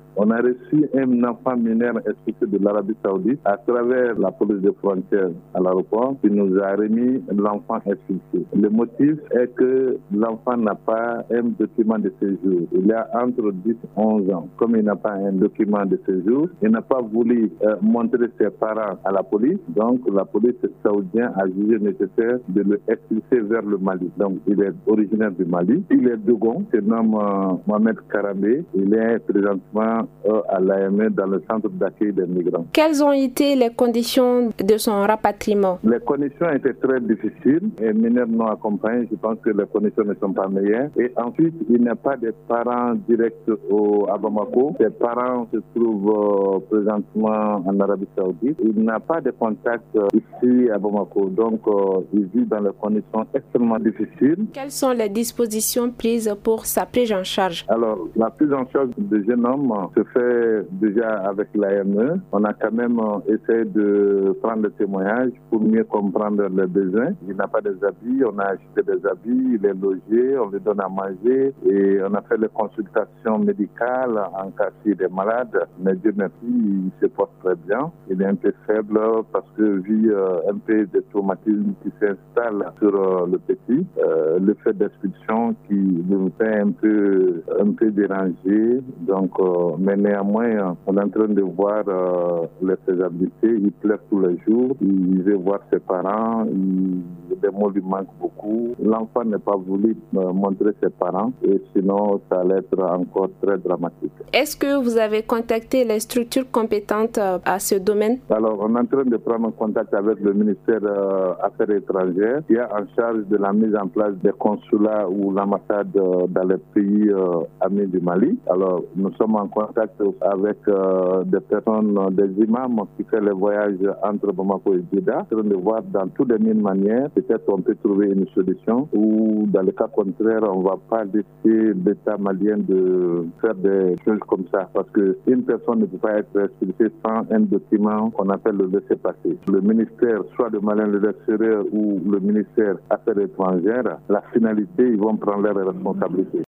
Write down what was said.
On a reçu un enfant mineur expulsé de l'Arabie Saoudite à travers la police des frontières à l'aéroport qui nous a remis l'enfant expulsé. Le motif est que l'enfant n'a pas un document de séjour. Il a entre 10 et 11 ans. Comme il n'a pas un document de séjour, il n'a pas voulu montrer ses parents à la police. Donc la police saoudienne a jugé nécessaire de le expulser vers le Mali. Donc il est originaire du Mali. Il est Dogon, se nomme Mohamed Karambé. Il est présentement à l'AME dans le centre d'accueil des migrants. Quelles ont été les conditions de son rapatriement? Les conditions étaient très difficiles. Et mineurs non accompagnés, je pense que les conditions ne sont pas meilleures. Et ensuite, il n'y a pas de parents directs à Bamako. Ses parents se trouvent présentement en Arabie Saoudite. Il n'a pas de contact ici à Bamako. Donc, il vit dans des conditions extrêmement difficiles. Quelles sont les dispositions prises pour sa prise en charge? Alors, la prise en charge du jeune homme se fait déjà avec l'AME. On a quand même essayé de prendre des témoignages pour mieux comprendre les besoins. Il n'a pas des habits, on a acheté des habits, il est logé, on lui donne à manger et on a fait les consultations médicales en cas s'il est malade. Mais Dieu merci, il se porte très bien. Il est un peu faible parce que vu un peu de traumatisme qui s'installe sur le petit, le fait d'expulsion qui nous fait un peu dérangé. Donc, mais néanmoins, on est en train de voir les faisabilités. Il pleure tous les jours, il veut voir ses parents, des mots lui manquent beaucoup. L'enfant n'a pas voulu montrer ses parents et sinon ça allait être encore très dramatique. Est-ce que vous avez contacté les structures compétentes à ce domaine? Alors, on est en train de prendre contact avec le ministère Affaires étrangères qui est en charge de la mise en place des consulats ou l'ambassade dans les pays amis du Mali. Alors, nous sommes en contact avec des personnes, des imams qui font les voyages entre Bamako et Djeddah, en train de voir dans toutes les mille manières, peut-être on peut trouver une solution ou dans le cas contraire, on ne va pas laisser l'État malien de faire des choses comme ça parce qu'une personne ne peut pas être expulsée sans un document qu'on appelle le laissez-passer. Le ministère, soit le Malien de l'extérieur ou le ministère Affaires étrangères, la finalité, ils vont prendre leurs responsabilités.